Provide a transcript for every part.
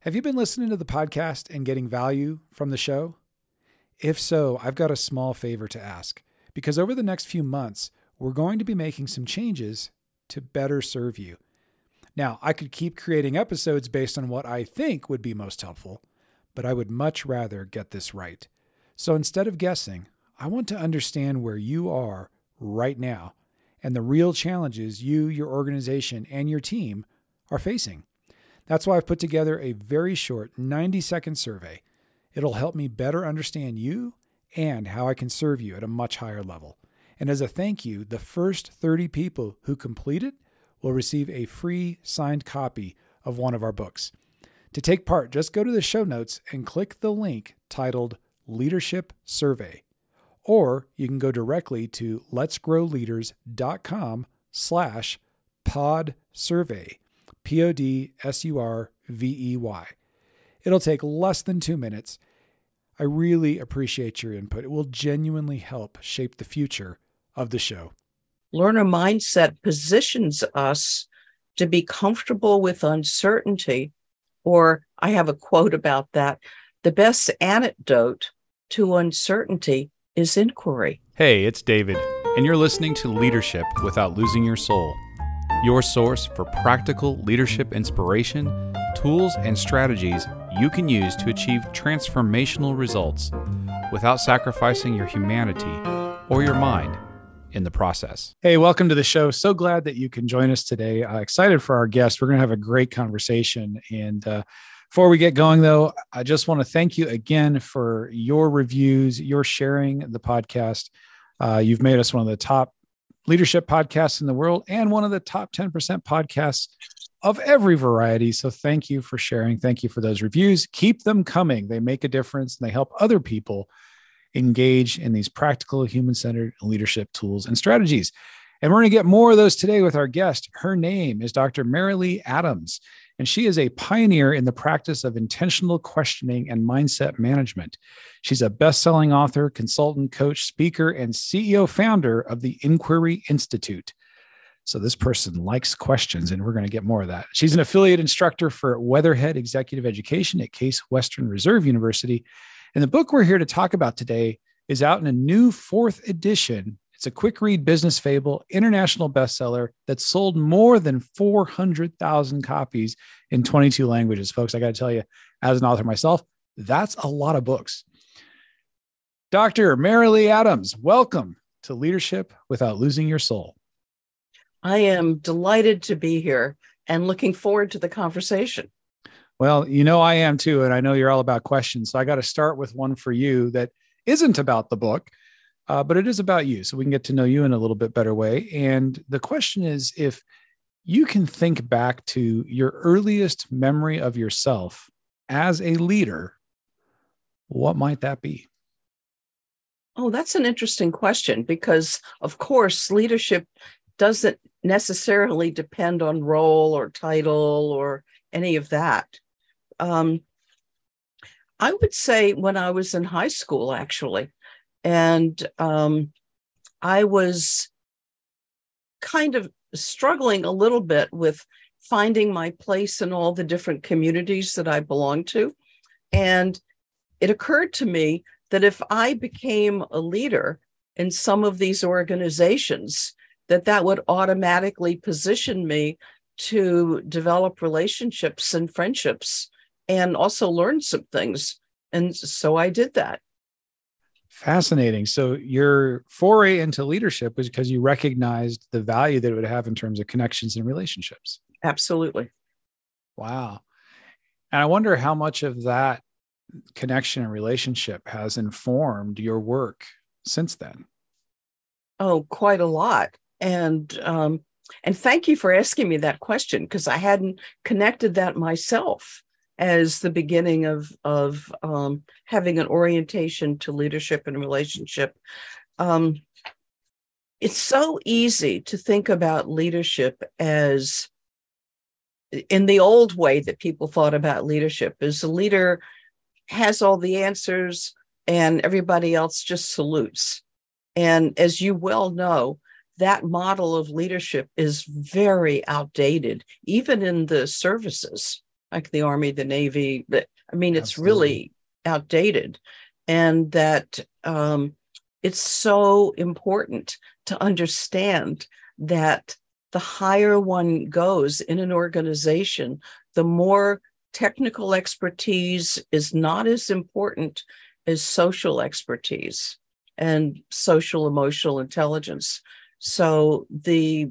Have you been listening to the podcast and getting value from the show? If so, I've got a small favor to ask, because over the next few months, we're going to be making some changes to better serve you. Now, I could keep creating episodes based on what I think would be most helpful, but I would much rather get this right. So instead of guessing, I want to understand where you are right now and the real challenges you, your organization, and your team are facing. That's why I've put together a very short 90-second survey. It'll help me better understand you and how I can serve you at a much higher level. And as a thank you, the first 30 people who complete it will receive a free signed copy of one of our books. To take part, just go to the show notes and click the link titled Leadership Survey. Or you can go directly to letsgrowleaders.com/podsurvey. PODSURVEY. It'll take less than 2 minutes. I really appreciate your input. It will genuinely help shape the future of the show. Learner mindset positions us to be comfortable with uncertainty, or I have a quote about that. The best antidote to uncertainty is inquiry. Hey, it's David, and you're listening to Leadership Without Losing Your Soul, your source for practical leadership inspiration, tools, and strategies you can use to achieve transformational results without sacrificing your humanity or your mind in the process. Hey, welcome to the show. So glad that you can join us today. Excited for our guest. We're going to have a great conversation. And before we get going, though, I just want to thank you again for your reviews, your sharing the podcast. You've made us one of the top leadership podcasts in the world and one of the top 10% podcasts of every variety. So thank you for sharing. Thank you for those reviews. Keep them coming. They make a difference and they help other people engage in these practical, human-centered leadership tools and strategies. And we're going to get more of those today with our guest. Her name is Dr. Marilee Adams, and she is a pioneer in the practice of intentional questioning and mindset management. She's a best-selling author, consultant, coach, speaker, and CEO founder of the Inquiry Institute. So this person likes questions, and we're going to get more of that. She's an affiliate instructor for Weatherhead Executive Education at Case Western Reserve University. And the book we're here to talk about today is out in a new 4th edition. It's a quick read business fable, international bestseller that's sold more than 400,000 copies in 22 languages. Folks, I got to tell you, as an author myself, that's a lot of books. Dr. Marilee Adams, welcome to Leadership Without Losing Your Soul. I am delighted to be here and looking forward to the conversation. Well, you know, I am too. And I know you're all about questions. So I got to start with one for you that isn't about the book, but it is about you. So we can get to know you in a little bit better way. And the question is, if you can think back to your earliest memory of yourself as a leader, what might that be? Oh, that's an interesting question because, of course, leadership doesn't necessarily depend on role or title or any of that. I would say when I was in high school, actually, and I was kind of struggling a little bit with finding my place in all the different communities that I belonged to. And it occurred to me that if I became a leader in some of these organizations, that would automatically position me to develop relationships and friendships and also learn some things. And so I did that. Fascinating. So your foray into leadership was because you recognized the value that it would have in terms of connections and relationships. Absolutely. Wow. And I wonder how much of that connection and relationship has informed your work since then. Oh, quite a lot. And thank you for asking me that question, because I hadn't connected that myself as the beginning of having an orientation to leadership and relationship. It's so easy to think about leadership as in the old way that people thought about leadership, as a leader has all the answers and everybody else just salutes. And as you well know, that model of leadership is very outdated, even in the services. like the Army, the Navy. But I mean, it's Absolutely. really outdated, and that it's so important to understand that the higher one goes in an organization, the more technical expertise is not as important as social expertise and social emotional intelligence. So the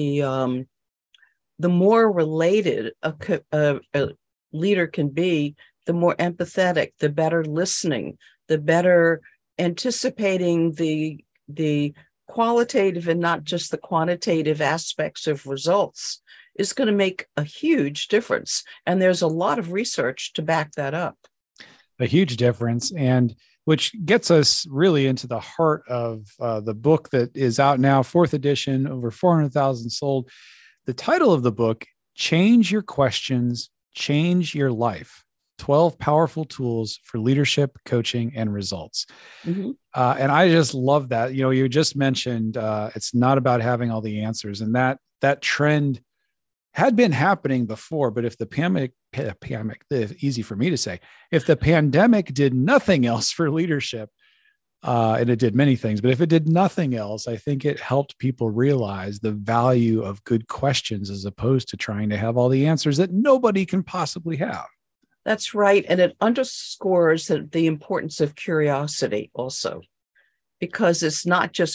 more related a leader can be, the more empathetic, the better listening, the better anticipating the qualitative and not just the quantitative aspects of results is going to make a huge difference. And there's a lot of research to back that up. A huge difference, and which gets us really into the heart of the book that is out now, 4th edition, over 400,000 sold. The title of the book, Change Your Questions, Change Your Life, 12 Powerful Tools for Leadership, Coaching, and Results. Mm-hmm. And I just love that. You know, you just mentioned it's not about having all the answers, and that trend had been happening before. But if the pandemic, easy for me to say, if the pandemic did nothing else for leadership, and it did many things, but if it did nothing else, I think it helped people realize the value of good questions as opposed to trying to have all the answers that nobody can possibly have. That's right. And it underscores the importance of curiosity also, because it's not just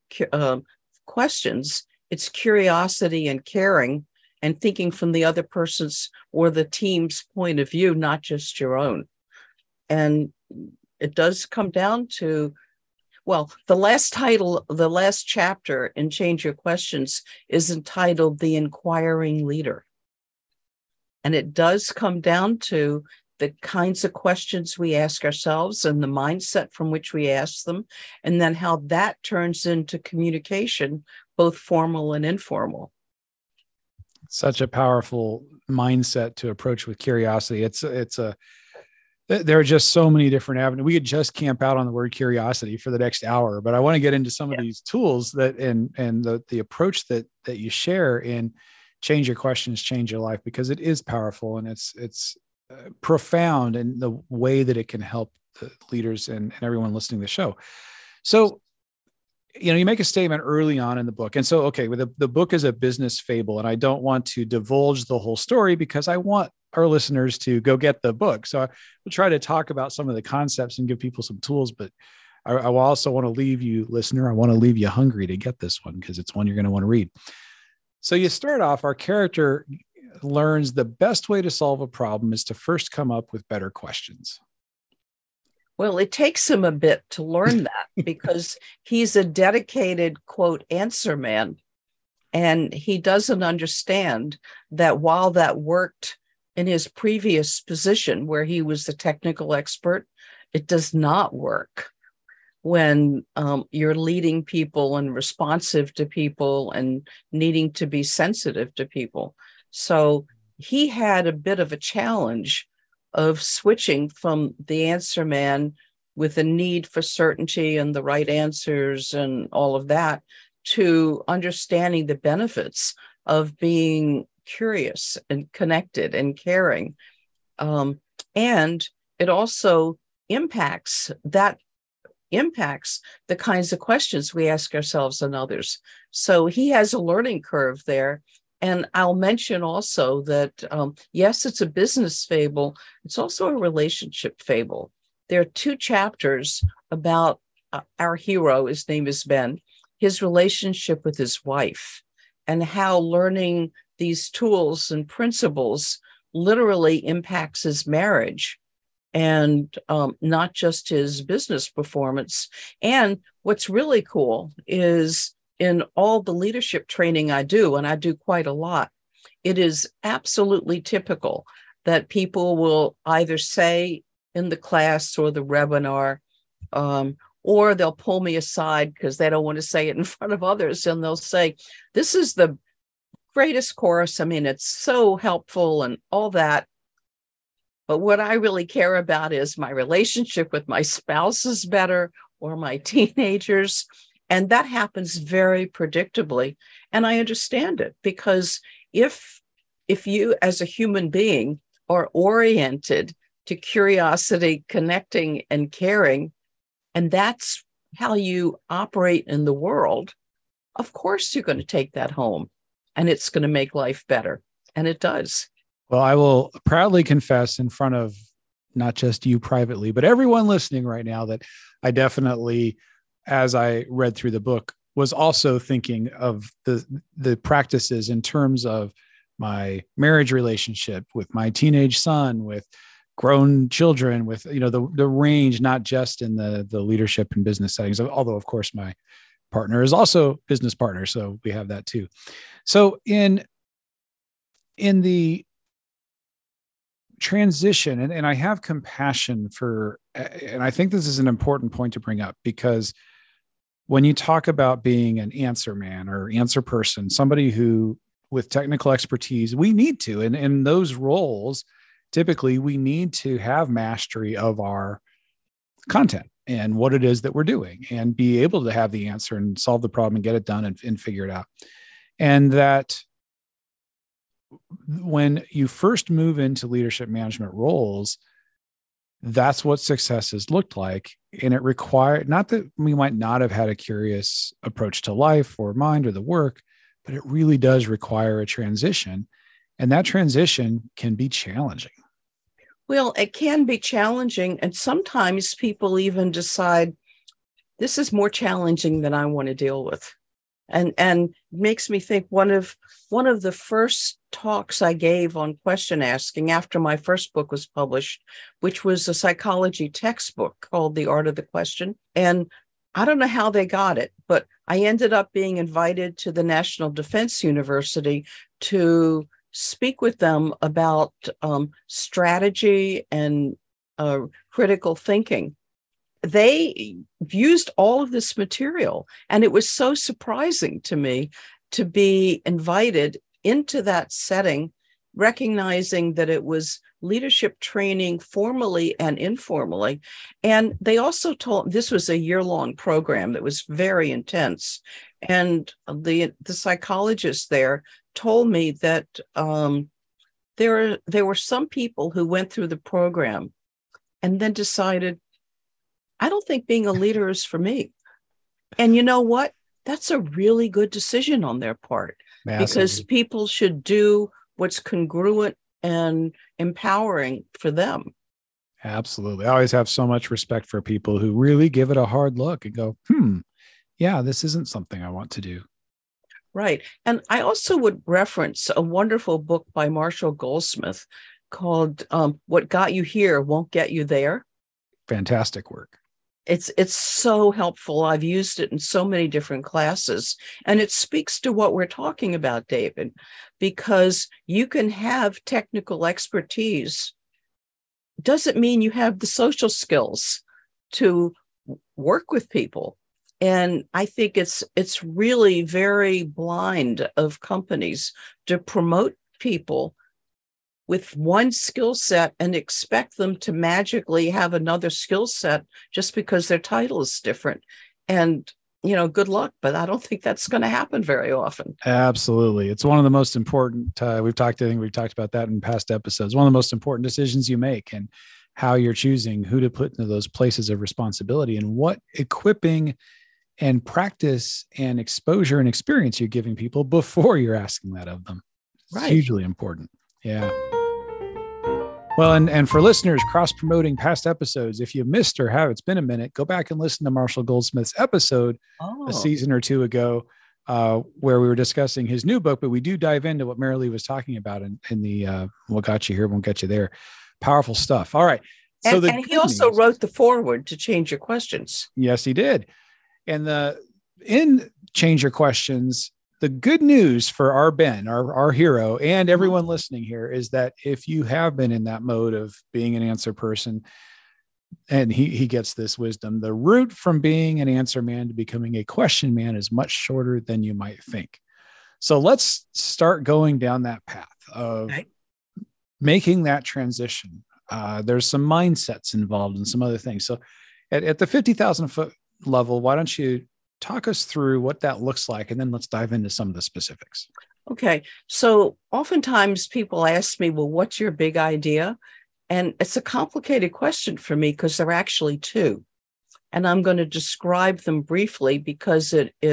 questions, it's curiosity and caring and thinking from the other person's or the team's point of view, not just your own. And it does come down to, well, the last chapter in Change Your Questions is entitled The Inquiring Leader. And it does come down to the kinds of questions we ask ourselves and the mindset from which we ask them, and then how that turns into communication, both formal and informal. Such a powerful mindset to approach with curiosity. There are just so many different avenues. We could just camp out on the word curiosity for the next hour, but I want to get into some of these tools that and the approach that you share in Change Your Questions, Change Your Life, because it is powerful and it's profound in the way that it can help the leaders and everyone listening to the show. So, you know, you make a statement early on in the book. And so, okay, the book is a business fable, and I don't want to divulge the whole story because I want our listeners to go get the book. So I will try to talk about some of the concepts and give people some tools, but I will also want to leave you, listener, I want to leave you hungry to get this one because it's one you're going to want to read. So you start off, our character learns the best way to solve a problem is to first come up with better questions. Well, it takes him a bit to learn that because he's a dedicated, quote, answer man. And he doesn't understand that while that worked in his previous position where he was the technical expert, it does not work when you're leading people and responsive to people and needing to be sensitive to people. So he had a bit of a challenge of switching from the answer man with a need for certainty and the right answers and all of that to understanding the benefits of being curious and connected and caring. And it also impacts the kinds of questions we ask ourselves and others. So he has a learning curve there. And I'll mention also that, yes, it's a business fable. It's also a relationship fable. There are 2 chapters about our hero, his name is Ben, his relationship with his wife, and how learning these tools and principles literally impacts his marriage and not just his business performance. And what's really cool is in all the leadership training I do, and I do quite a lot, it is absolutely typical that people will either say in the class or the webinar, or they'll pull me aside because they don't want to say it in front of others. And they'll say, this is the greatest course. I mean, it's so helpful and all that. But what I really care about is my relationship with my spouse is better, or my teenagers. And that happens very predictably. And I understand it because if you as a human being are oriented to curiosity, connecting, and caring, and that's how you operate in the world, of course you're going to take that home and it's going to make life better. And it does. Well, I will proudly confess in front of not just you privately, but everyone listening right now that I definitely, as I read through the book, was also thinking of the practices in terms of my marriage relationship with my teenage son, with grown children, with, the range, not just in the leadership and business settings, although of course my partner is also business partner. So we have that too. So in the transition, and I have compassion for, and I think this is an important point to bring up, because when you talk about being an answer man or answer person, somebody who with technical expertise, we need to, and in those roles, typically we need to have mastery of our content and what it is that we're doing and be able to have the answer and solve the problem and get it done and figure it out. And that when you first move into leadership management roles, that's what success has looked like. And it required, not that we might not have had a curious approach to life or mind or the work, but it really does require a transition. And that transition can be challenging. Well, it can be challenging. And sometimes people even decide, this is more challenging than I want to deal with. And makes me think one of the first talks I gave on question asking after my first book was published, which was a psychology textbook called The Art of the Question. And I don't know how they got it, but I ended up being invited to the National Defense University to speak with them about strategy and critical thinking. They used all of this material, and it was so surprising to me to be invited into that setting, recognizing that it was leadership training formally and informally. And they also told, this was a year-long program that was very intense. And the psychologist there told me that there were some people who went through the program and then decided, I don't think being a leader is for me. And you know what? That's a really good decision on their part. Massively. Because people should do what's congruent and empowering for them. Absolutely. I always have so much respect for people who really give it a hard look and go, yeah, this isn't something I want to do. Right. And I also would reference a wonderful book by Marshall Goldsmith called What Got You Here Won't Get You There. Fantastic work. It's so helpful. I've used it in so many different classes, and it speaks to what we're talking about, David, because you can have technical expertise. Doesn't mean you have the social skills to work with people. And I think it's really very blind of companies to promote people with one skill set and expect them to magically have another skill set just because their title is different. And, good luck, but I don't think that's going to happen very often. Absolutely. It's one of the most important, we've talked about that in past episodes, one of the most important decisions you make, and how you're choosing who to put into those places of responsibility and what equipping and practice and exposure and experience you're giving people before you're asking that of them. It's right. Hugely important. Yeah. Well, and for listeners cross-promoting past episodes, if you missed or have, it's been a minute, go back and listen to Marshall Goldsmith's episode a season or two ago, where we were discussing his new book, but we do dive into what Marilee was talking about in the What Got You Here Won't Get You There. Powerful stuff. All right. So and he also wrote the foreword to Change Your Questions. Yes, he did. And in Change Your Questions, the good news for our Ben, our hero, and everyone listening here is that if you have been in that mode of being an answer person, and he gets this wisdom, the route from being an answer man to becoming a question man is much shorter than you might think. So let's start going down that path of making that transition. There's some mindsets involved and some other things. So at the 50,000 foot level, why don't you talk us through what that looks like, and then let's dive into some of the specifics. Okay. So oftentimes people ask me, well, what's your big idea? And it's a complicated question for me because there are actually two. And I'm going to describe them briefly because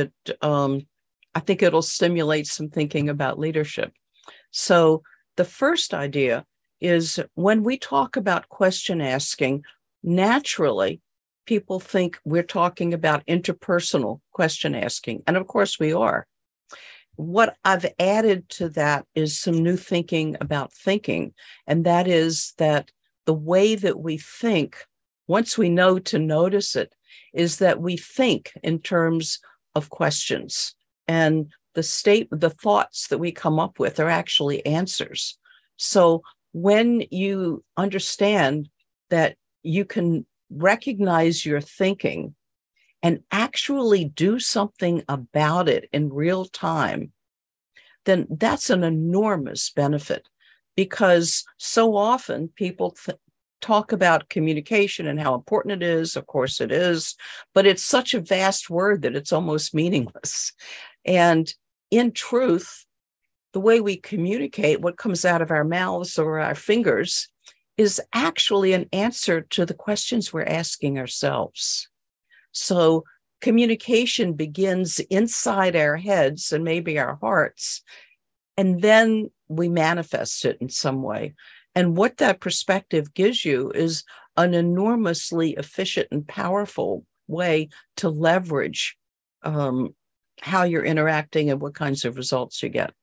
I think it'll stimulate some thinking about leadership. So the first idea is when we talk about question asking, naturally, people think we're talking about interpersonal question asking. And of course we are. What I've added to that is some new thinking about thinking. And that is that the way that we think, once we know to notice it, is that we think in terms of questions. And the thoughts that we come up with are actually answers. So when you understand that you can recognize your thinking and actually do something about it in real time, then that's an enormous benefit, because so often people talk about communication and how important it is. Of course it is, but it's such a vast word that it's almost meaningless. And in truth, the way we communicate, what comes out of our mouths or our fingers, is actually an answer to the questions we're asking ourselves. So communication begins inside our heads and maybe our hearts, and then we manifest it in some way. And what that perspective gives you is an enormously efficient and powerful way to leverage how you're interacting and what kinds of results you get.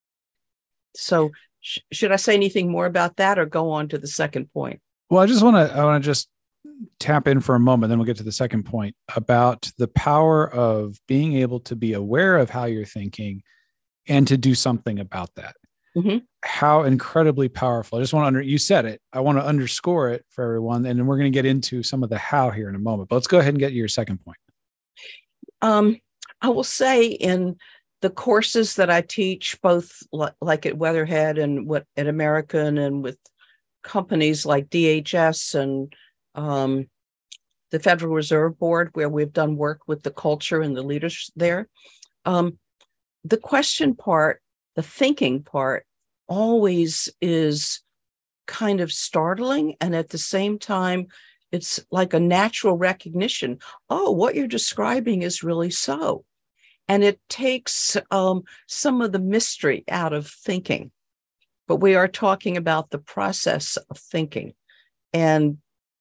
So should I say anything more about that or go on to the second point? Well, I want to just tap in for a moment, then we'll get to the second point about the power of being able to be aware of how you're thinking and to do something about that. Mm-hmm. How incredibly powerful. I just want to you said it. I want to underscore it for everyone. And then we're going to get into some of the how here in a moment, but let's go ahead and get your second point. I will say in the courses that I teach, both like at Weatherhead and at American and with companies like DHS and the Federal Reserve Board, where we've done work with the culture and the leaders there, the question part, the thinking part, always is kind of startling. And at the same time, it's like a natural recognition. Oh, what you're describing is really so. And it takes some of the mystery out of thinking. But we are talking about the process of thinking. And,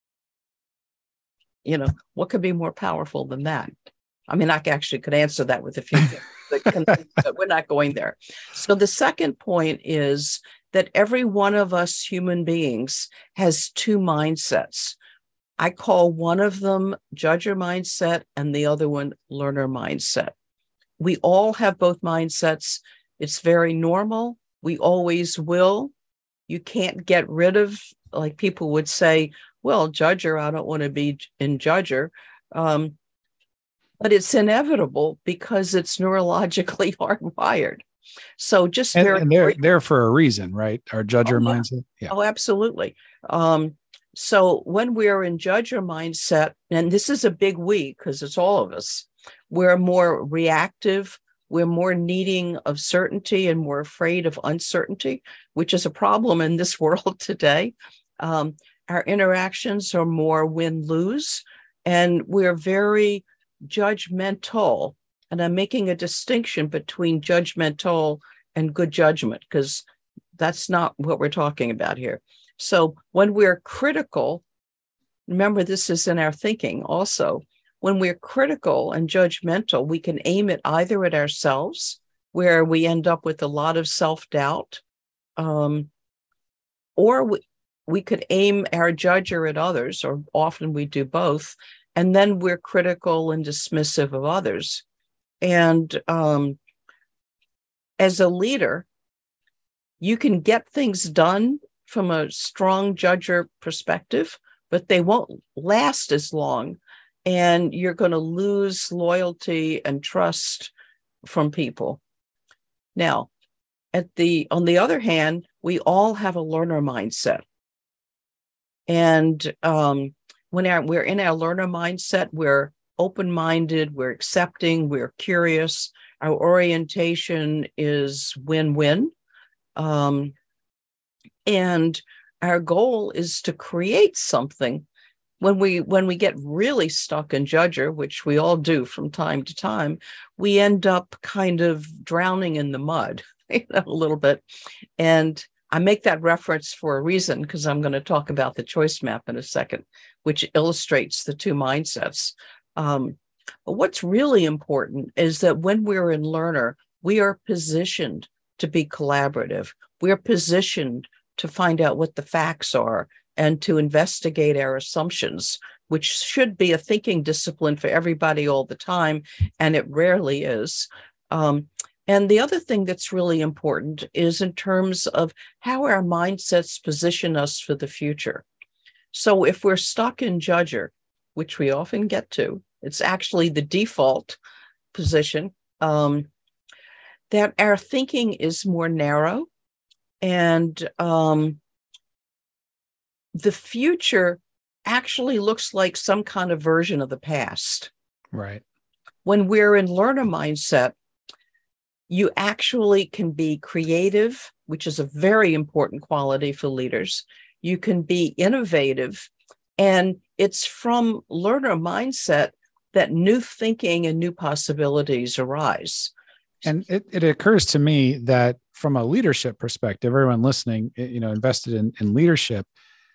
what could be more powerful than that? I mean, I actually could answer that with a few things, but we're not going there. So the second point is that every one of us human beings has two mindsets. I call one of them judger mindset and the other one learner mindset. We all have both mindsets. It's very normal. We always will. You can't get rid of, like people would say, well, judger, I don't want to be in judger. But it's inevitable because it's neurologically hardwired. So just and they're there for a reason, right? Our judger mindset. Yeah. Oh, absolutely. So when we're in judger mindset, and this is a big we, because it's all of us, we're more reactive. We're more needing of certainty and more afraid of uncertainty, which is a problem in this world today. Our interactions are more win-lose, and we're very judgmental. And I'm making a distinction between judgmental and good judgment, because that's not what we're talking about here. So when we're critical, remember this is in our thinking also, when we're critical and judgmental, we can aim it either at ourselves, where we end up with a lot of self-doubt, or we could aim our judger at others, or often we do both, and then we're critical and dismissive of others. And as a leader, you can get things done from a strong judger perspective, but they won't last as long. And you're going to lose loyalty and trust from people. Now, on the other hand, we all have a learner mindset. And when we're in our learner mindset, we're open-minded, we're accepting, we're curious, Our orientation is win-win. And our goal is to create something. When we get really stuck in judger, which we all do from time to time, we end up kind of drowning in the mud, a little bit. And I make that reference for a reason, because I'm going to talk about the choice map in a second, which illustrates the two mindsets. But what's really important is that when we're in learner, we are positioned to be collaborative. We're positioned to find out what the facts are and to investigate our assumptions, which should be a thinking discipline for everybody all the time, and it rarely is. And the other thing that's really important is in terms of how our mindsets position us for the future. So if we're stuck in judger, which we often get to, it's actually the default position, that our thinking is more narrow, and the future actually looks like some kind of version of the past. Right. When we're in learner mindset, you actually can be creative, which is a very important quality for leaders. You can be innovative, and it's from learner mindset that new thinking and new possibilities arise. And it occurs to me that from a leadership perspective, everyone listening, invested in leadership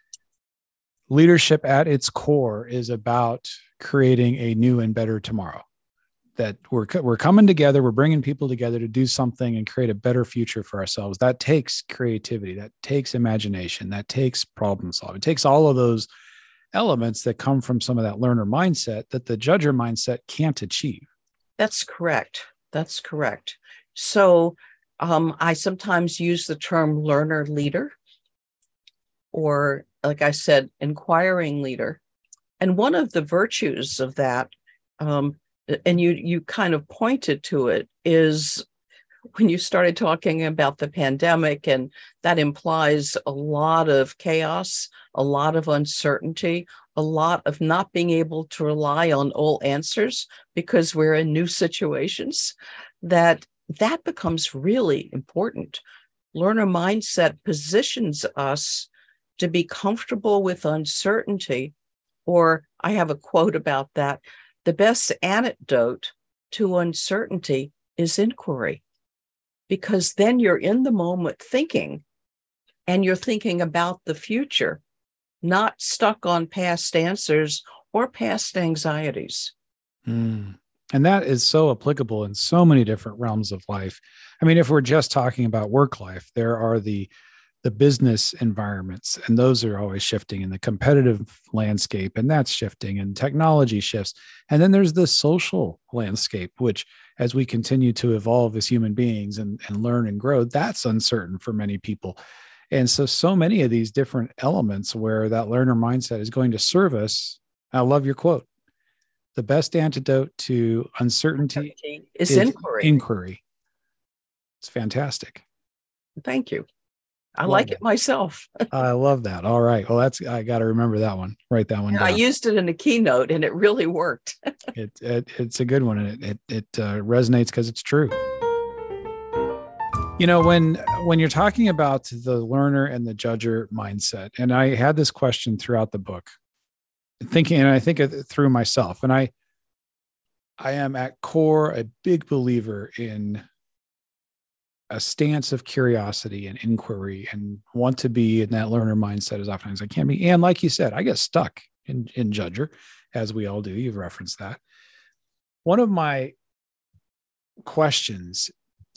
at its core is about creating a new and better tomorrow. That we're coming together, we're bringing people together to do something and create a better future for ourselves. That takes creativity, that takes imagination, that takes problem solving. It takes all of those elements that come from some of that learner mindset that the judger mindset can't achieve. That's correct. That's correct. So I sometimes use the term learner leader, or like I said, inquiring leader. And one of the virtues of that, and you kind of pointed to it, is when you started talking about the pandemic, and that implies a lot of chaos, a lot of uncertainty, a lot of not being able to rely on all answers because we're in new situations, that becomes really important. Learner mindset positions us to be comfortable with uncertainty, or I have a quote about that: the best antidote to uncertainty is inquiry, because then you're in the moment thinking, and you're thinking about the future, not stuck on past answers or past anxieties. And that is so applicable in so many different realms of life. I mean, if we're just talking about work life, there are the business environments, and those are always shifting, and the competitive landscape, and that's shifting, and technology shifts. And then there's the social landscape, which as we continue to evolve as human beings and learn and grow, that's uncertain for many people. And so many of these different elements where that learner mindset is going to serve us. I love your quote. The best antidote to uncertainty is inquiry. It's fantastic. Thank you. I like it myself. I love that. All right. Well, I got to remember that one. Write that one down. I used it in a keynote, and it really worked. It's a good one, and it resonates because it's true. When you're talking about the learner and the judger mindset, and I had this question throughout the book, thinking, and I think it through myself, and I am at core a big believer in a stance of curiosity and inquiry, and want to be in that learner mindset as often as I can be. And like you said, I get stuck in judger, as we all do. You've referenced that. One of my questions,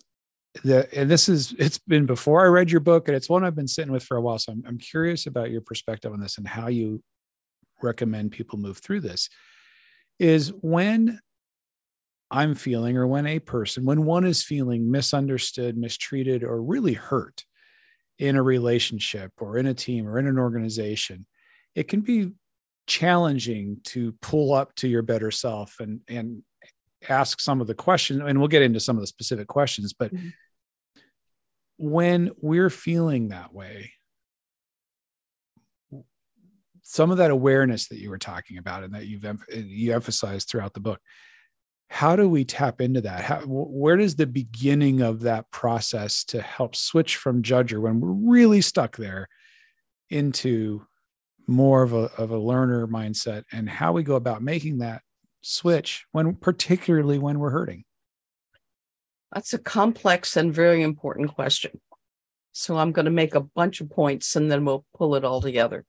it's been before I read your book, and it's one I've been sitting with for a while. So I'm curious about your perspective on this and how you recommend people move through this, is when I'm feeling, or when one is feeling misunderstood, mistreated, or really hurt in a relationship or in a team or in an organization, it can be challenging to pull up to your better self and ask some of the questions. And we'll get into some of the specific questions, but when we're feeling that way, some of that awareness that you were talking about and that you emphasized throughout the book, how do we tap into that? Where does the beginning of that process to help switch from judger when we're really stuck there into more of a learner mindset, and how we go about making that switch particularly when we're hurting? That's a complex and very important question. So I'm going to make a bunch of points and then we'll pull it all together.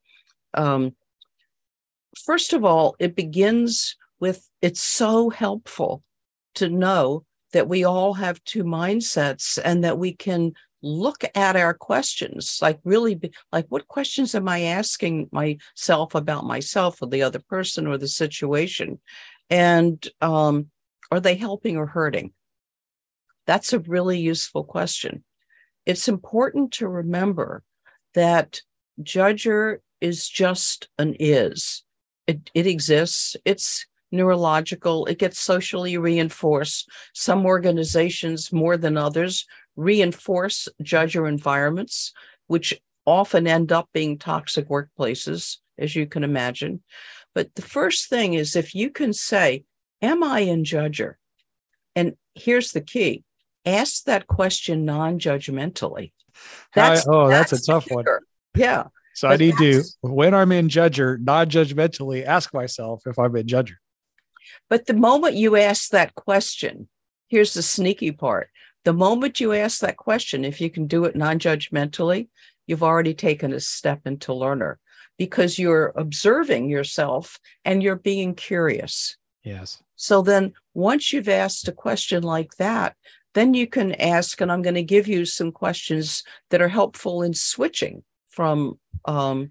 First of all, it begins with, it's so helpful to know that we all have two mindsets and that we can look at our questions, like really like, what questions am I asking myself about myself or the other person or the situation? And are they helping or hurting? That's a really useful question. It's important to remember that judger is just an is. It exists. It's neurological. It gets socially reinforced. Some organizations, more than others, reinforce judger environments, which often end up being toxic workplaces, as you can imagine. But the first thing is, if you can say, am I in judger? And here's the key. Ask that question non-judgmentally. That's a tough one. Yeah. So I need to, when I'm in judger, non-judgmentally ask myself if I'm in judger. But the moment you ask that question, here's the sneaky part. The moment you ask that question, if you can do it non-judgmentally, you've already taken a step into learner, because you're observing yourself and you're being curious. Yes. So then once you've asked a question like that, then you can ask, and I'm going to give you some questions that are helpful in switching from from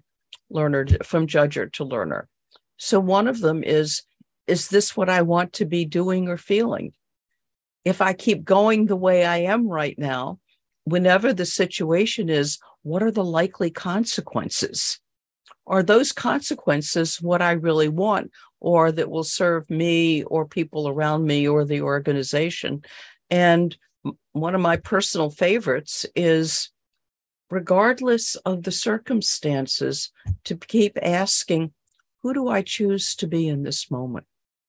judger to learner. So one of them is this what I want to be doing or feeling? If I keep going the way I am right now, whenever the situation is, what are the likely consequences? Are those consequences what I really want, or that will serve me or people around me or the organization? And one of my personal favorites is, regardless of the circumstances, to keep asking, who do I choose to be in this moment?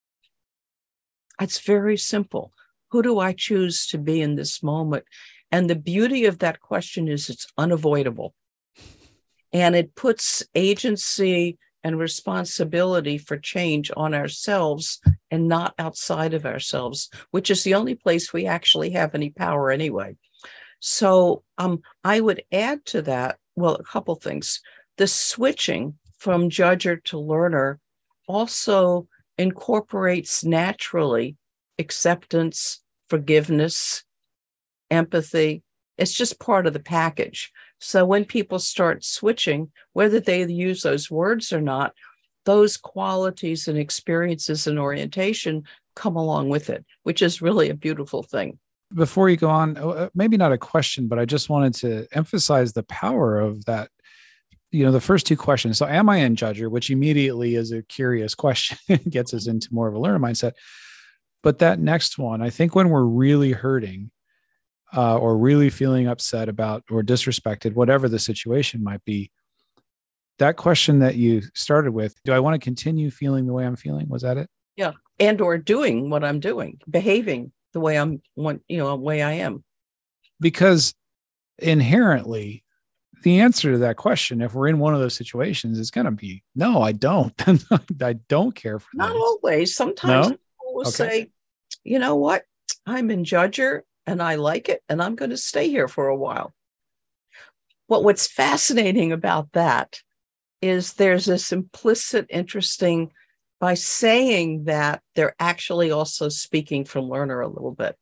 It's very simple. Who do I choose to be in this moment? And the beauty of that question is it's unavoidable. And it puts agency and responsibility for change on ourselves and not outside of ourselves, which is the only place we actually have any power anyway. So I would add to that, well, a couple things. The switching from judger to learner also incorporates naturally acceptance, forgiveness, empathy. It's just part of the package. So when people start switching, whether they use those words or not, those qualities and experiences and orientation come along with it, which is really a beautiful thing. Before you go on, maybe not a question, but I just wanted to emphasize the power of that. The first two questions. So am I in judger, which immediately is a curious question, gets us into more of a learner mindset. But that next one, I think when we're really hurting or really feeling upset about or disrespected, whatever the situation might be, that question that you started with, do I want to continue feeling the way I'm feeling? Was that it? Yeah. And or doing what I'm doing, behaving the way way I am. Because inherently, the answer to that question, if we're in one of those situations, is going to be, no, I don't. I don't care for Not this. always. Sometimes people will say, you know what? I'm in judger and I like it and I'm going to stay here for a while. But what's fascinating about that is there's this implicit, interesting, by saying that they're actually also speaking from learner a little bit.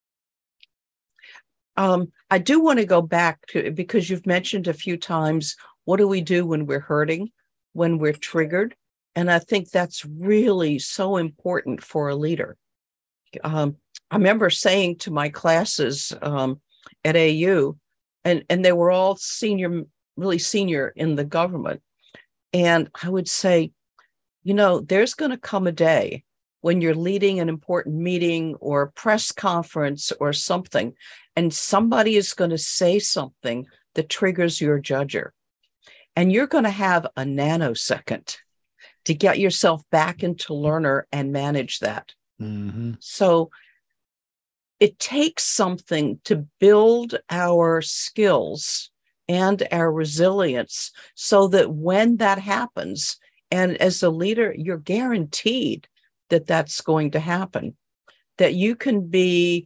I do want to go back to, because you've mentioned a few times, what do we do when we're hurting, when we're triggered? And I think that's really so important for a leader. I remember saying to my classes at AU, and they were all really senior in the government. And I would say, there's going to come a day when you're leading an important meeting or a press conference or something, and somebody is going to say something that triggers your judger. And you're going to have a nanosecond to get yourself back into learner and manage that. Mm-hmm. So it takes something to build our skills and our resilience so that when that happens, and as a leader, you're guaranteed that that's going to happen, that you can be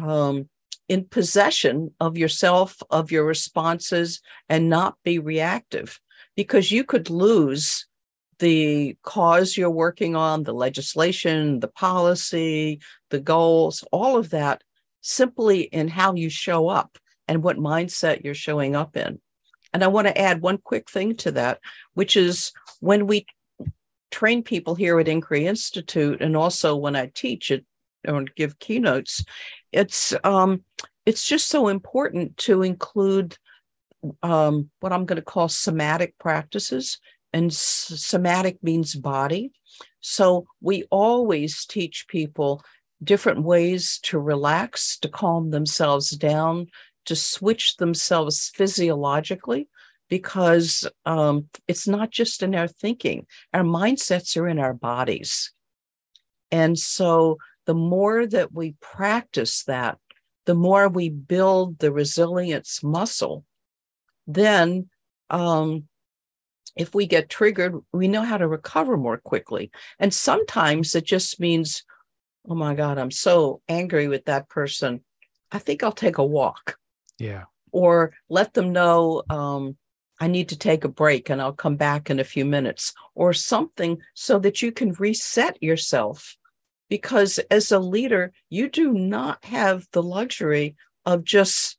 in possession of yourself, of your responses, and not be reactive, because you could lose the cause you're working on, the legislation, the policy, the goals, all of that, simply in how you show up and what mindset you're showing up in. And I want to add one quick thing to that, which is when we train people here at Inquiry Institute, and also when I teach it or give keynotes, it's just so important to include what I'm going to call somatic practices. And somatic means body. So we always teach people different ways to relax, to calm themselves down, to switch themselves physiologically, because it's not just in our thinking. Our mindsets are in our bodies. And so the more that we practice that, the more we build the resilience muscle, then if we get triggered, we know how to recover more quickly. And sometimes it just means, oh my God, I'm so angry with that person, I think I'll take a walk. Yeah. Or let them know I need to take a break and I'll come back in a few minutes, or something, so that you can reset yourself. Because as a leader, you do not have the luxury of just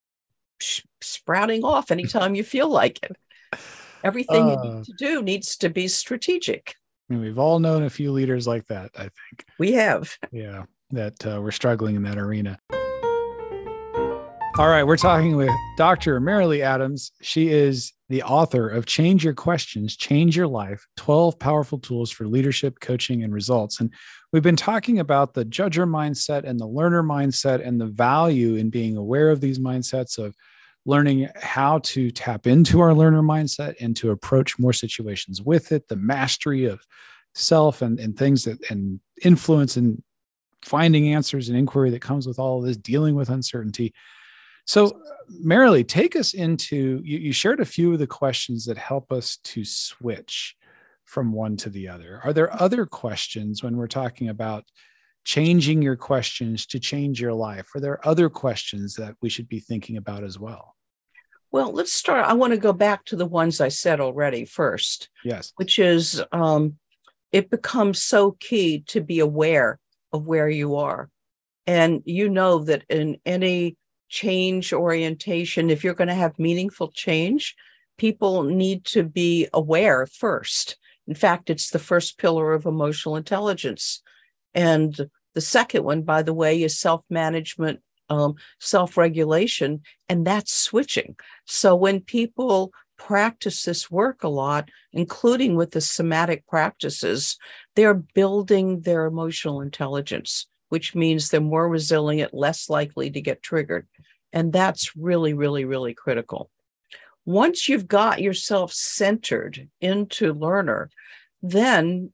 sprouting off anytime you feel like it. Everything you need to do needs to be strategic. And we've all known a few leaders like that, I think. We have. Yeah, that we're struggling in that arena. All right, we're talking with Dr. Marilee Adams. She is the author of Change Your Questions, Change Your Life, 12 Powerful Tools for Leadership, Coaching, and Results. And we've been talking about the judger mindset and the learner mindset and the value in being aware of these mindsets, of learning how to tap into our learner mindset and to approach more situations with it, the mastery of self and things that, and influence and finding answers and inquiry that comes with all of this, dealing with uncertainty. So Marilee, take us into, you shared a few of the questions that help us to switch from one to the other. Are there other questions when we're talking about changing your questions to change your life? Are there other questions that we should be thinking about as well? Well, let's start. I want to go back to the ones I said already first. Yes. Which is, it becomes so key to be aware of where you are. And you know that in any change orientation, if you're going to have meaningful change, people need to be aware first. In fact, it's the first pillar of emotional intelligence. And the second one, by the way, is self-management, self-regulation, and that's switching. So when people practice this work a lot, including with the somatic practices, they're building their emotional intelligence, which means they're more resilient, less likely to get triggered. And that's really, really, really critical. Once you've got yourself centered into learner, then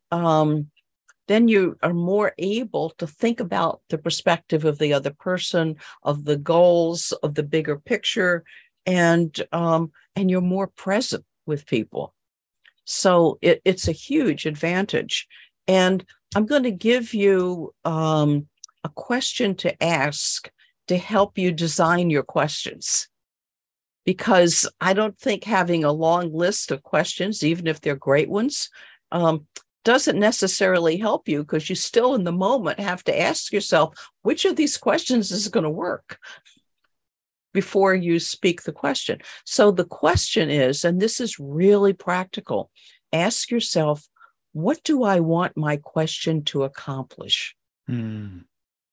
you are more able to think about the perspective of the other person, of the goals, of the bigger picture, and you're more present with people. So it's a huge advantage. And I'm going to give you a question to ask to help you design your questions. Because I don't think having a long list of questions, even if they're great ones, doesn't necessarily help you, because you still in the moment have to ask yourself, which of these questions is going to work before you speak the question. So the question is, and this is really practical, ask yourself, what do I want my question to accomplish? And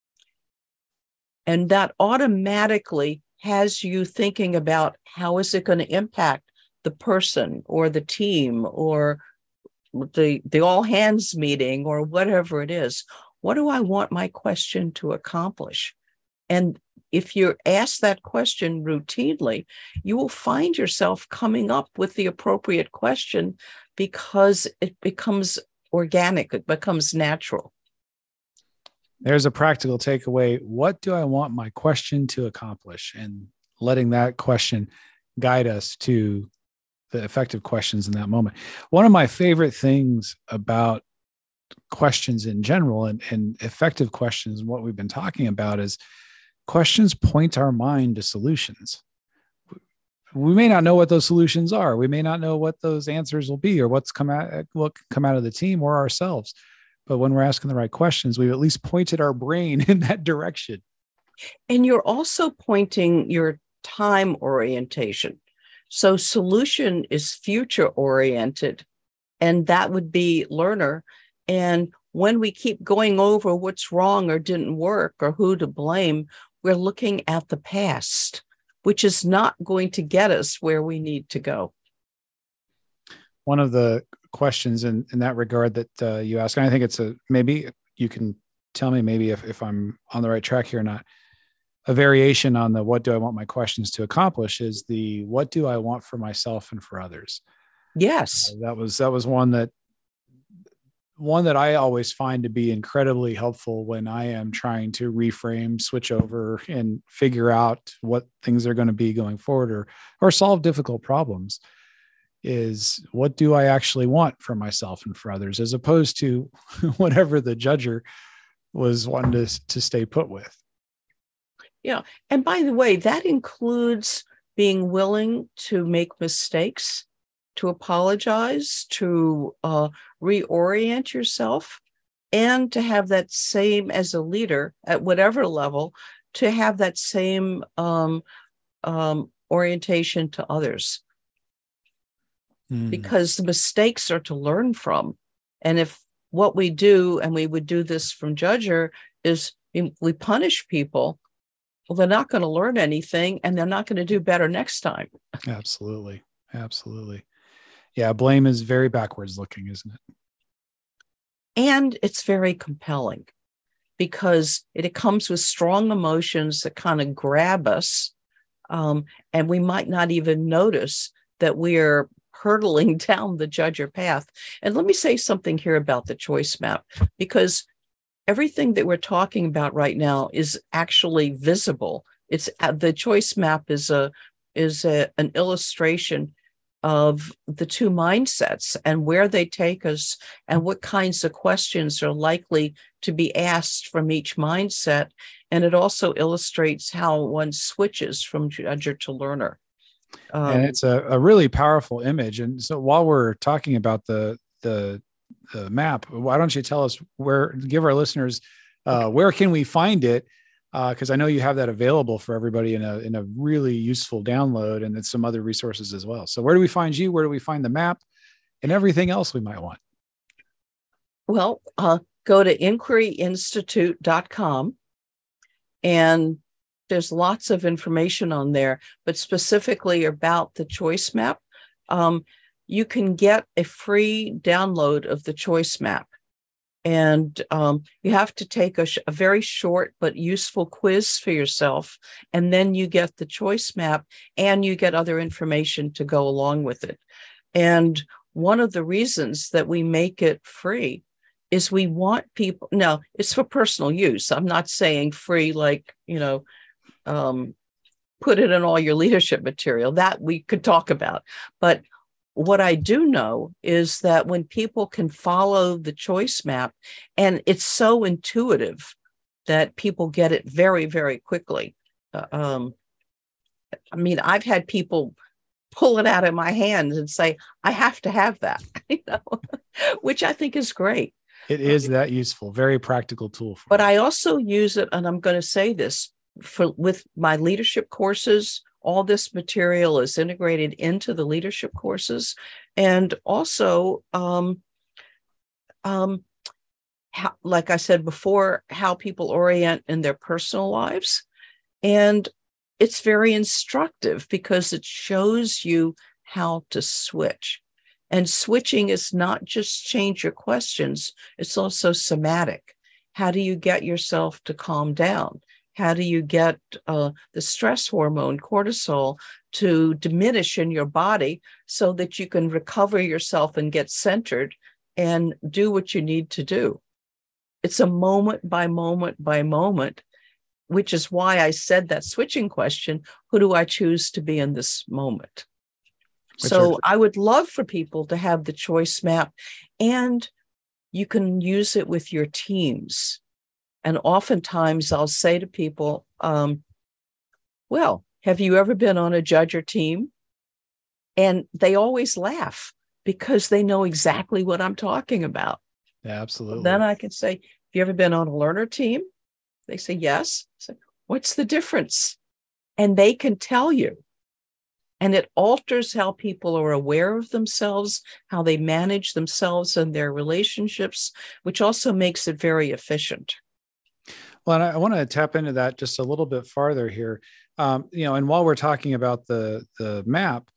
that automatically has you thinking about how is it going to impact the person or the team or the all hands meeting or whatever it is. What do I want my question to accomplish? And if you're asked that question routinely, you will find yourself coming up with the appropriate question because it becomes organic, it becomes natural. There's a practical takeaway. What do I want my question to accomplish? And letting that question guide us to the effective questions in that moment. One of my favorite things about questions in general and effective questions, and what we've been talking about, is questions point our mind to solutions. We may not know what those solutions are. We may not know what those answers will be, or what come out of the team or ourselves. But when we're asking the right questions, we've at least pointed our brain in that direction. And you're also pointing your time orientation. So solution is future oriented, and that would be learner. And when we keep going over what's wrong or didn't work or who to blame, we're looking at the past, which is not going to get us where we need to go. One of the questions in that regard that you ask, and I think it's maybe you can tell me maybe if I'm on the right track here or not, a variation on the what do I want my questions to accomplish is the what do I want for myself and for others. Yes. That was one that I always find to be incredibly helpful when I am trying to reframe, switch over, and figure out what things are going to be going forward, or solve difficult problems, is what do I actually want for myself and for others, as opposed to whatever the judger was wanting to stay put with. Yeah. And by the way, that includes being willing to make mistakes, to apologize, to reorient yourself, and to have that same, as a leader at whatever level, to have that same orientation to others. Because the mistakes are to learn from. And if what we do, and we would do this from Judger, is we punish people, well, they're not going to learn anything, and they're not going to do better next time. Absolutely. Absolutely. Yeah. Blame is very backwards looking, isn't it? And it's very compelling because it comes with strong emotions that kind of grab us. And we might not even notice that we're hurtling down the Judger path. And let me say something here about the choice map, because everything that we're talking about right now is actually visible. It's the choice map is an illustration of the two mindsets and where they take us and what kinds of questions are likely to be asked from each mindset. And it also illustrates how one switches from judger to learner. And it's a really powerful image. And so while we're talking about the map, why don't you tell us give our listeners, where can we find it? Because I know you have that available for everybody in a really useful download, and then some other resources as well. So where do we find you? Where do we find the map and everything else we might want? Well, go to inquiryinstitute.com, and there's lots of information on there, but specifically about the choice map. You can get a free download of the choice map. And you have to take a very short but useful quiz for yourself. And then you get the choice map, and you get other information to go along with it. And one of the reasons that we make it free is we want people, now it's for personal use. I'm not saying free like, put it in all your leadership material. That we could talk about. But what I do know is that when people can follow the choice map, and it's so intuitive that people get it very, very quickly. I've had people pull it out of my hands and say, I have to have that, which I think is great. It is that useful, very practical tool. But I also use it, and I'm going to say this, with my leadership courses. All this material is integrated into the leadership courses, and also, like I said before, how people orient in their personal lives. And it's very instructive because it shows you how to switch. And switching is not just change your questions, it's also somatic. How do you get yourself to calm down? How do you get the stress hormone, cortisol, to diminish in your body so that you can recover yourself and get centered and do what you need to do? It's a moment by moment by moment, which is why I said that switching question, who do I choose to be in this moment? So I would love for people to have the choice map, and you can use it with your teams. And oftentimes I'll say to people, well, have you ever been on a judger team? And they always laugh because they know exactly what I'm talking about. Yeah, absolutely. Then I can say, have you ever been on a learner team? They say, yes. I say, what's the difference? And they can tell you. And it alters how people are aware of themselves, how they manage themselves and their relationships, which also makes it very efficient. Well, and I want to tap into that just a little bit farther here. And while we're talking about the map,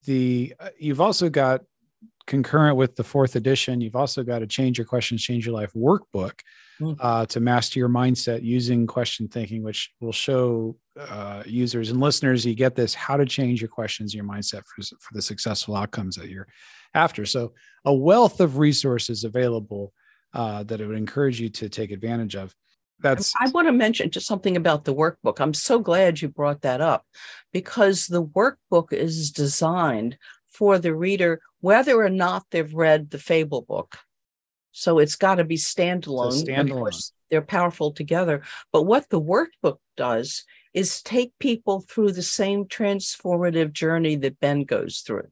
you've also got, concurrent with the 4th edition, you've also got a Change Your Questions, Change Your Life workbook to master your mindset using question thinking, which will show users and listeners, you get this, how to change your questions, your mindset for the successful outcomes that you're after. So a wealth of resources available that I would encourage you to take advantage of. I want to mention just something about the workbook. I'm so glad you brought that up, because the workbook is designed for the reader, whether or not they've read the Fable book. So it's got to be standalone. Of course, they're powerful together. But what the workbook does is take people through the same transformative journey that Ben goes through.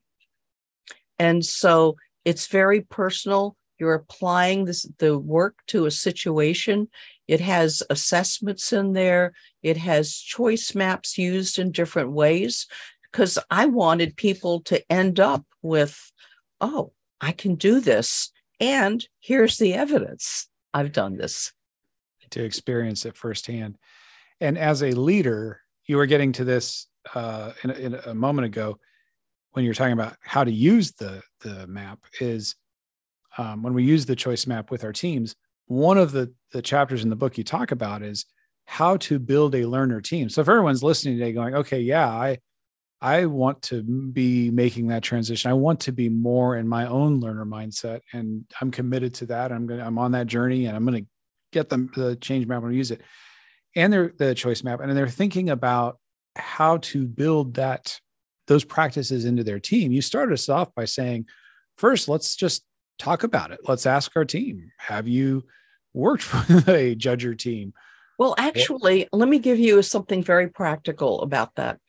And so it's very personal. You're applying the work to a situation. It has assessments in there. It has choice maps used in different ways, because I wanted people to end up with, oh, I can do this. And here's the evidence. I've done this. To experience it firsthand. And as a leader, you were getting to this in a moment ago when you're talking about how to use the map is when we use the choice map with our teams, one of the chapters in the book you talk about is how to build a learner team. So if everyone's listening today going, okay, yeah, I want to be making that transition. I want to be more in my own learner mindset, and I'm committed to that. I'm on that journey, and I'm going to get the change map and use it, and the choice map. And they're thinking about how to build those practices into their team. You started us off by saying, first, let's just talk about it. Let's ask our team, have you worked for a judger team? Well, actually, let me give you something very practical about that.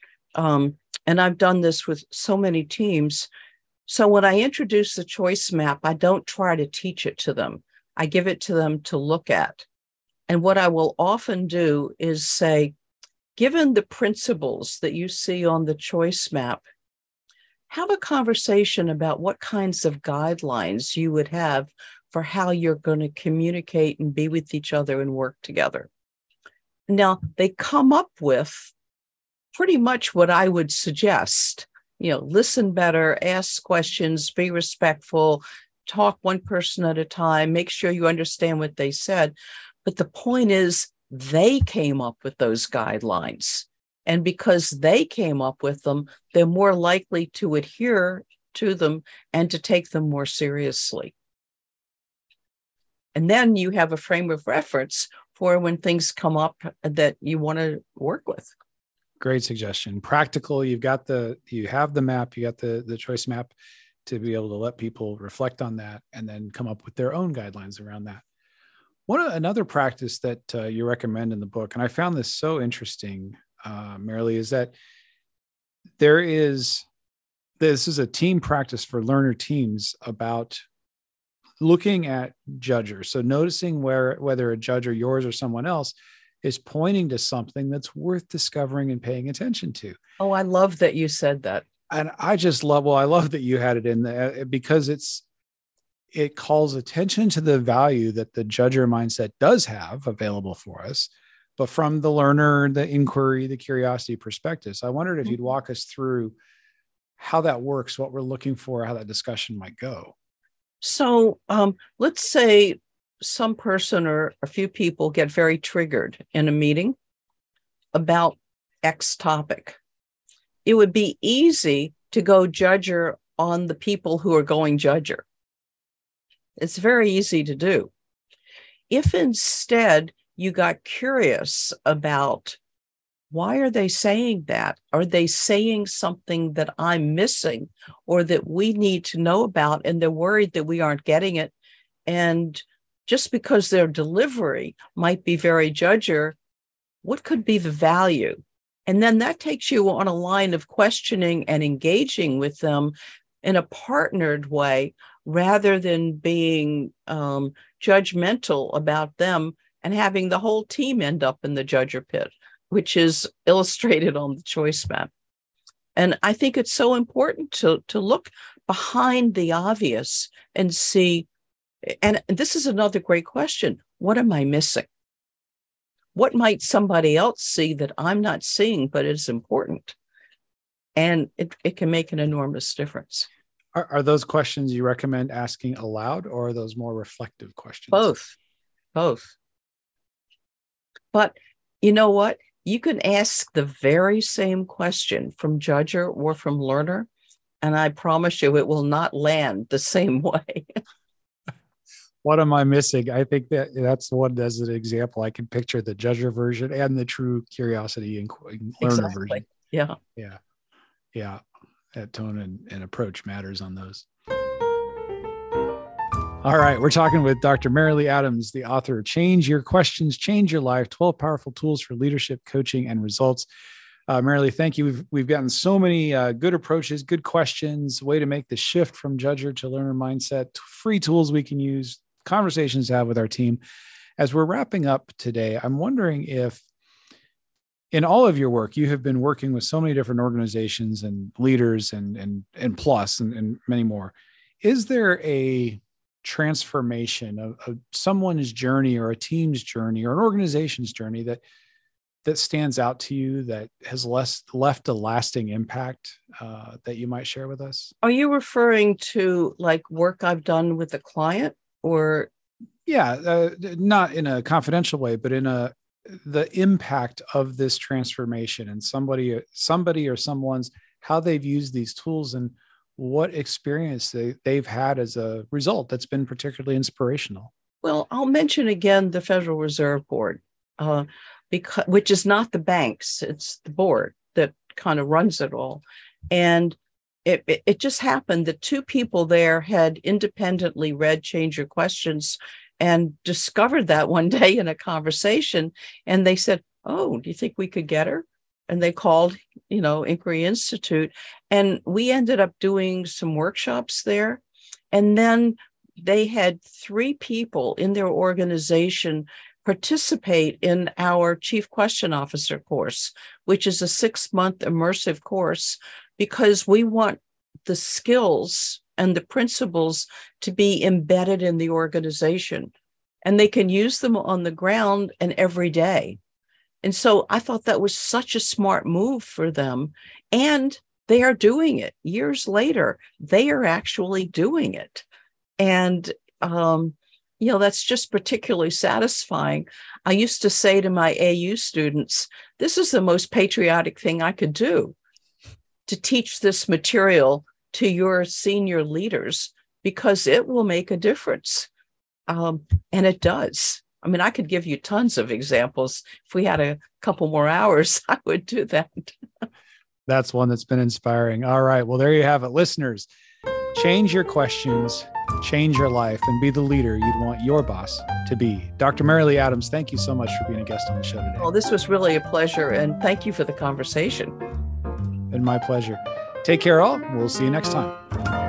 And I've done this with so many teams. So when I introduce the choice map, I don't try to teach it to them. I give it to them to look at. And what I will often do is say, given the principles that you see on the choice map, have a conversation about what kinds of guidelines you would have for how you're going to communicate and be with each other and work together. Now, they come up with pretty much what I would suggest. Listen better, ask questions, be respectful, talk one person at a time, make sure you understand what they said. But the point is, they came up with those guidelines. And because they came up with them, they're more likely to adhere to them and to take them more seriously. And then you have a frame of reference for when things come up that you want to work with. Great suggestion. Practical. You have the map, you got the choice map to be able to let people reflect on that and then come up with their own guidelines around that. Another practice that you recommend in the book, and I found this so interesting, Marilee, is that this is a team practice for learner teams about looking at judgers. So noticing whether a judge or yours or someone else is pointing to something that's worth discovering and paying attention to. Oh, I love that you said that. And I love that you had it in there, because it calls attention to the value that the judger mindset does have available for us, but from the learner, the inquiry, the curiosity perspective. So I wondered if you'd walk us through how that works, what we're looking for, how that discussion might go. So let's say some person or a few people get very triggered in a meeting about X topic. It would be easy to go judger on the people who are going judger. It's very easy to do. If instead you got curious about, why are they saying that? Are they saying something that I'm missing or that we need to know about, and they're worried that we aren't getting it? And just because their delivery might be very judger, what could be the value? And then that takes you on a line of questioning and engaging with them in a partnered way, rather than being judgmental about them and having the whole team end up in the judger pit, which is illustrated on the choice map. And I think it's so important to look behind the obvious and see, and this is another great question, what am I missing? What might somebody else see that I'm not seeing, but is important? And it can make an enormous difference. Are those questions you recommend asking aloud, or are those more reflective questions? Both. But you know what? You can ask the very same question from judger or from learner, and I promise you it will not land the same way. What am I missing? I think that's one as an example. I can picture the judger version and the true curiosity and learner version. Yeah. That tone and approach matters on those. All right. We're talking with Dr. Marilee Adams, the author of Change Your Questions, Change Your Life, 12 Powerful Tools for Leadership, Coaching, and Results. Marilee, thank you. We've gotten so many good approaches, good questions, way to make the shift from judger to learner mindset, free tools we can use, conversations to have with our team. As we're wrapping up today, I'm wondering if in all of your work, you have been working with so many different organizations and leaders and plus and many more. Is there a transformation of someone's journey or a team's journey or an organization's journey that stands out to you, that has left a lasting impact that you might share with us? Are you referring to like work I've done with a client, or? Yeah, not in a confidential way, but in the impact of this transformation and somebody or someone's, how they've used these tools and what experience they've had as a result that's been particularly inspirational. Well, I'll mention again the Federal Reserve Board, which is not the banks, it's the board that kind of runs it all. And it just happened that two people there had independently read Change Your Questions and discovered that one day in a conversation. And they said, oh, do you think we could get her? And they called, Inquiry Institute. And we ended up doing some workshops there. And then they had 3 people in their organization participate in our Chief Question Officer course, which is a 6-month immersive course, because we want the skills and the principles to be embedded in the organization, and they can use them on the ground and every day. And so I thought that was such a smart move for them. And they are doing it years later. They are actually doing it. And, that's just particularly satisfying. I used to say to my AU students, this is the most patriotic thing I could do, to teach this material to your senior leaders, because it will make a difference. And it does. I mean, I could give you tons of examples. If we had a couple more hours, I would do that. That's one that's been inspiring. All right. Well, there you have it. Listeners, change your questions, change your life, and be the leader you'd want your boss to be. Dr. Marilee Adams, thank you so much for being a guest on the show today. Well, this was really a pleasure, and thank you for the conversation. And my pleasure. Take care, all. We'll see you next time.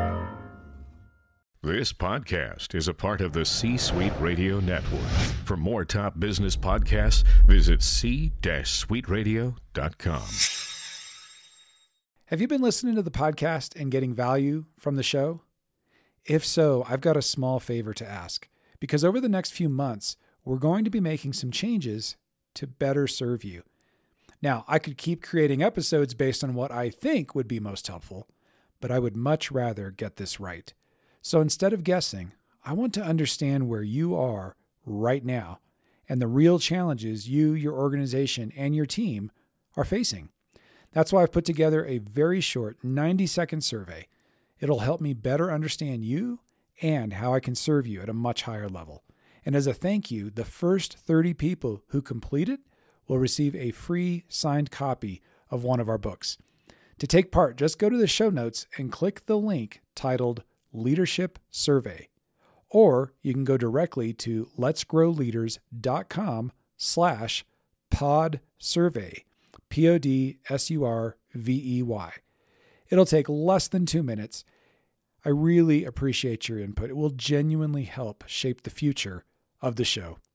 This podcast is a part of the C-Suite Radio Network. For more top business podcasts, visit c-suiteradio.com. Have you been listening to the podcast and getting value from the show? If so, I've got a small favor to ask, because over the next few months, we're going to be making some changes to better serve you. Now, I could keep creating episodes based on what I think would be most helpful, but I would much rather get this right. So instead of guessing, I want to understand where you are right now and the real challenges you, your organization, and your team are facing. That's why I've put together a very short 90-second survey. It'll help me better understand you and how I can serve you at a much higher level. And as a thank you, the first 30 people who complete it will receive a free signed copy of one of our books. To take part, just go to the show notes and click the link titled Leadership Survey. Or you can go directly to letsgrowleaders.com/podsurvey, PODSURVEY. It'll take less than 2 minutes. I really appreciate your input. It will genuinely help shape the future of the show.